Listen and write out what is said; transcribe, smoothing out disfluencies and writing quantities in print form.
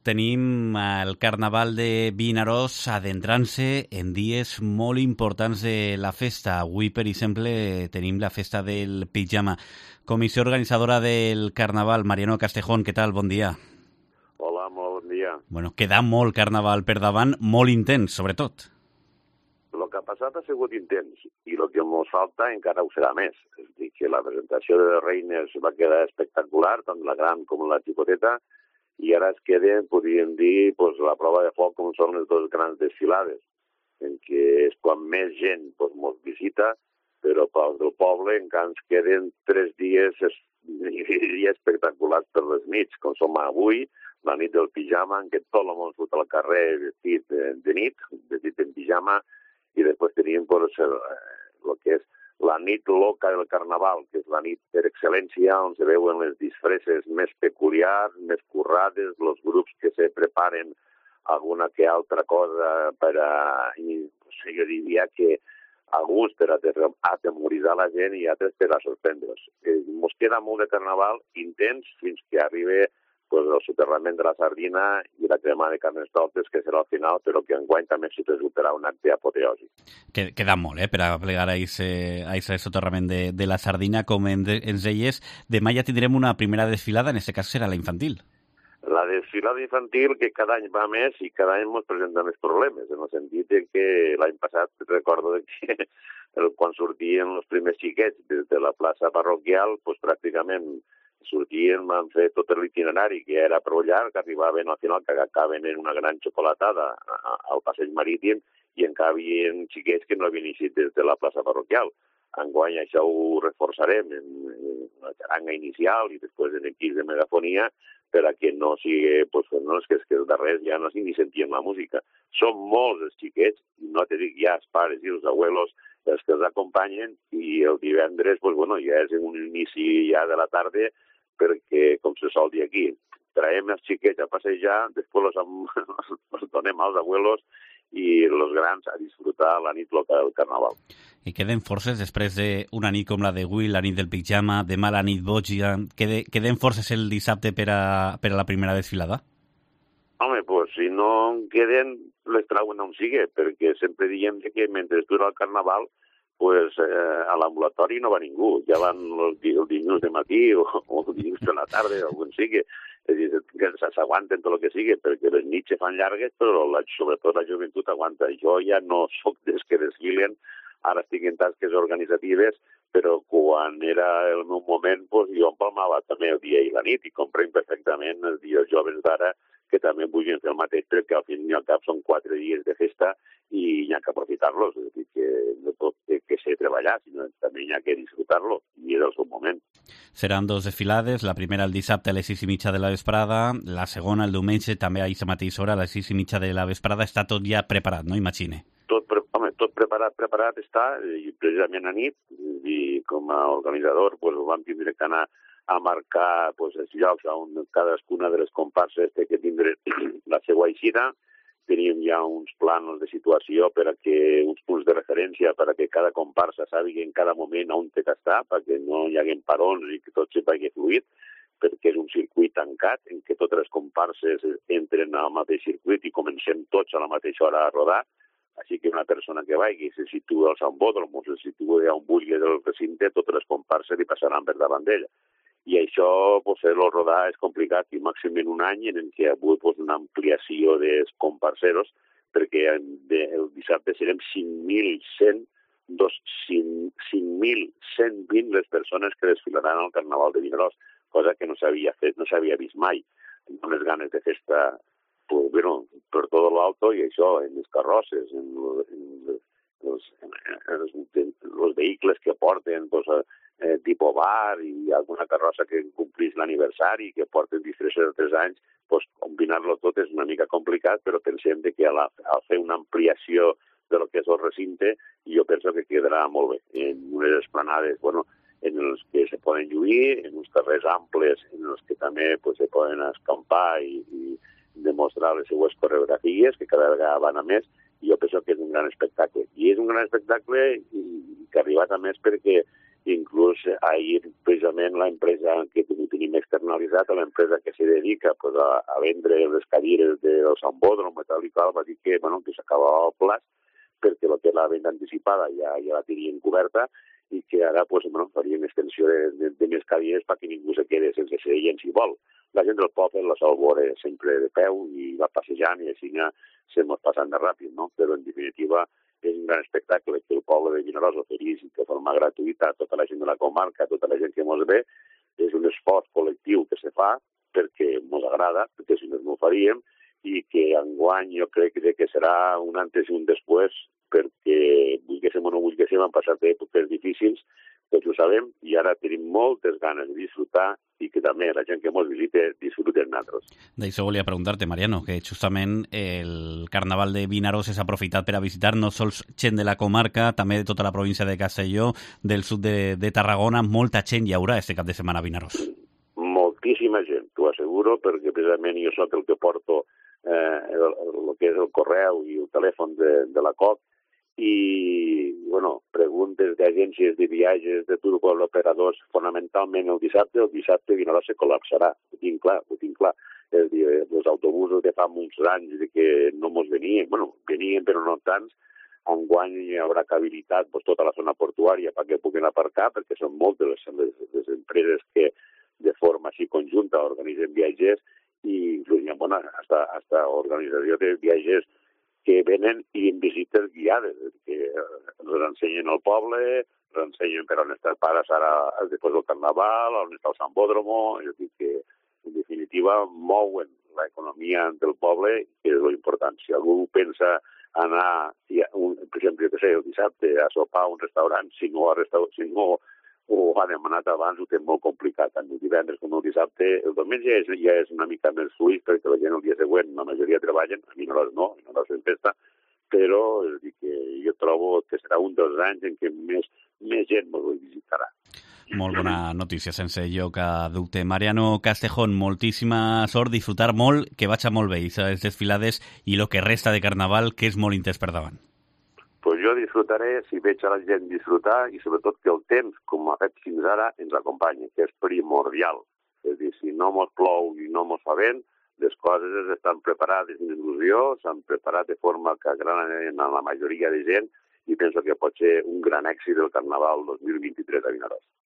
Tenim el Carnaval de Vinaròs adentrant-se en dies molt importants de la festa. Avui, per exemple, tenim la festa del pijama. Comissió organitzadora del Carnaval, Mariano Castejón, què tal? Bon dia. Hola, molt bon dia. Bueno, queda molt Carnaval per davant, molt intens, sobretot. El que ha passat ha sigut intens i el que ens falta encara ho serà més. És a dir, que la presentació de les reines va quedar espectacular, tant la gran com la xicoteta, i ara es queden, podríem dir, la prova de foc com són les dues grans desfilades, en què és quan més gent ens visita, però pels del poble encara ens queden 3 dies espectaculars per les nits, com som avui, la nit del pijama, en què tot el món surt al carrer vestit de nit, vestit en pijama, i després tenim el que és la nit loca del Carnaval, que és la nit per excel·lència, on se veuen les disfresses més peculiars, més currades, els grups que se preparen alguna que altra cosa per a, jo diria que alguns per a atemoritzar la gent i altres per a sorprendre's. Ens queda molt de Carnaval intens fins que arribi el soterrament de la sardina i la crema de Carnestoltes, que serà al final, però que enguany també s'hi resultarà un acte apoteosi. Queda molt, per a plegar a aquest soterrament de la sardina, com ens deies. Demà ja tindrem una primera desfilada, en aquest cas serà la infantil. La desfilada infantil, que cada any va més i cada any ens presenta més problemes, en el sentit que l'any passat recordo que quan sortien els primers xiquets des de la plaça parroquial, pràcticament sortien, van fer tot l'itinerari, que era prou llarg, que arribaven al final, que acaben en una gran xocolatada al passeig marítim, i encara hi havia xiquets que no havien eixit des de la plaça parroquial. Enguany això ho reforçarem en la xaranga inicial i després en equips de megafonia, per a que no sigui, que els darrers ja no ni sentien la música. Són molts els xiquets, no te dic ja els pares i els abuelos, els que els acompanyen, i el divendres, ja és un inici ja de la tarda, perquè, com se sol dir aquí, traiem els xiquets a passejar, després els donem als abuelos i els grans a disfrutar la nit loca del Carnaval. I queden forces després d'una nit com la d'avui, la nit del pijama, demà la nit boja, queden forces el dissabte per a la primera desfilada? Home, si no en queden, les trauen on sigui, perquè sempre diem que mentre dura el Carnaval, a l'ambulatori no va ningú. Ja van el dilluns de matí o el dilluns de la tarda, o on sigui. És a dir, que s'aguanten tot el que sigui, perquè les nits se fan llargues, però sobretot la joventut aguanta. Jo ja no soc dels que desfilen, ara estic en tasques organitzatives, però quan era el meu moment, jo empalmava també el dia i la nit, i comprenc perfectament els dies joves d'ara que també vulguin fer el mateix, perquè al fin i al cap són 4 dies de festa i hi ha que aprofitar-los. És a dir, que no tot té que ser treballar, sinó també hi ha que disfrutar-lo, i és el seu moment. Seran 2 desfilades, la primera el dissabte a les 6:30 de la vesprada, la segona el diumenge també a aquesta mateixa hora, a les 6:30 de la vesprada. Està tot ja preparat, no? Imagine. Tot preparat està, i precisament a nit, i com a organitzador vam tindre que anar a marcar els llocs on cadascuna de les comparses té que tindre la seva eixida. Teníem ja uns plans de situació uns punts de referència per a que cada comparsa sàpiga en cada moment on té que estar, perquè no hi hagi parons i que tot se vagi fluid, perquè és un circuit tancat en què totes les comparses entren al mateix circuit i comencem tots a la mateixa hora a rodar. Així que una persona que vagi se situa al Sambòdrom o se situa on vulgui del recinte, totes les comparses li passaran per davant d'ella. I això, el rodar és complicat, i màxim en un any en què hi ha hagut una ampliació dels comparseros, perquè el dissabte serem 5.120 les persones que desfilaran al Carnaval de Vinaròs, cosa que no s'havia fet, no s'havia vist mai. Amb les ganes de festa per tot l'alto, i això, en les carrosses, en els vehicles que porten tipus bar i alguna carrossa que complís l'aniversari, que porten disfresses de 3 anys, combinar-lo tot és una mica complicat, però pensem que al fer una ampliació de lo que és el recinte, jo penso que quedarà molt bé. En unes esplanades, en els que se poden lluir, en uns carrers amples, en els que també se poden escampar i demostrar les seues coreografies, que cada vegada van a més, i jo penso que és un gran espectacle. I és un gran espectacle que ha arribat a més perquè Inclús ahir, precisament, l'empresa que tenim externalitzat, l'empresa que se dedica pues, a vendre les cadires del Sambódromo i tal i qual, va dir que s'acabava el plaç perquè el que és la venda anticipada ja la tenien coberta i que ara pues, farien extensió de més cadires perquè ningú se quede sense seient si vol. La gent del poble la sol veure sempre de peu i va passejant i així se mos passant de ràpid, no? Però en definitiva és un gran espectacle que el poble de Vinaròs oferís de forma gratuïta a tota la gent de la comarca, a tota la gent que mos ve. És un esforç col·lectiu que se fa perquè mos agrada, perquè si no ho faríem, i que enguany jo crec que serà un antes i un després, perquè vulguéssim o no vulguéssim han passat èpoques difícils, tots ho sabem, i ara tenim moltes ganes de disfrutar i que també la gent que ens visita disfruten nosaltres. D'això volia preguntar-te, Mariano, que justament el Carnaval de Vinaròs és aprofitat per a visitar no sols gent de la comarca, també de tota la província de Castelló, del sud de Tarragona. Molta gent hi haurà este cap de setmana a Vinaròs. Moltíssima gent, t'ho asseguro, perquè precisament jo soc el que porto el que és el correu i el telèfon de la COP i, preguntes d'agències de viatges, de tour operadors, fonamentalment el dissabte Vinaròs se col·lapsarà, ho tinc clar. És a dir, els autobusos de fa molts anys que no mos venien, venien però no tants, enguany hi haurà habilitat tota la zona portuària perquè puguin aparcar, perquè són moltes les empreses que de forma així conjunta organitzen viatgers i inclús hi ha hasta organització de viatgers que venen i en visites guiades, que ens ensenyen el poble, ens ensenyen per on està el pares ara després del Carnaval, on està el Sambódromo, és a dir que en definitiva mouen l'economia del poble, que és l'important. Si algú pensa anar, per exemple, el dissabte a sopar a un restaurant, si no ho han demanat abans, ho té molt complicat, tant el divendres com el dissabte. El diumenge ja és una mica més fluid, perquè la gent el dia següent, la majoria treballen, a Vinaròs no, Vinaròs és festa, però és a dir que jo trobo que serà un dels anys en què més gent ens visitarà. Molt bona notícia, sense lloc a dubte. Mariano Castejón, moltíssima sort, disfrutar molt, que vagi molt bé, aquestes desfilades i el que resta de Carnaval, que és molt intens per davant. Pues jo disfrutaré si veig a la gent disfrutar i sobretot que el temps, com ha fet fins ara, ens acompanyi, que és primordial. És a dir, si no mos plou i no mos fa vent, les coses estan preparades amb il·lusió, s'han preparat de forma que agraden a la majoria de gent i penso que pot ser un gran èxit del Carnaval 2023 a Vinaròs.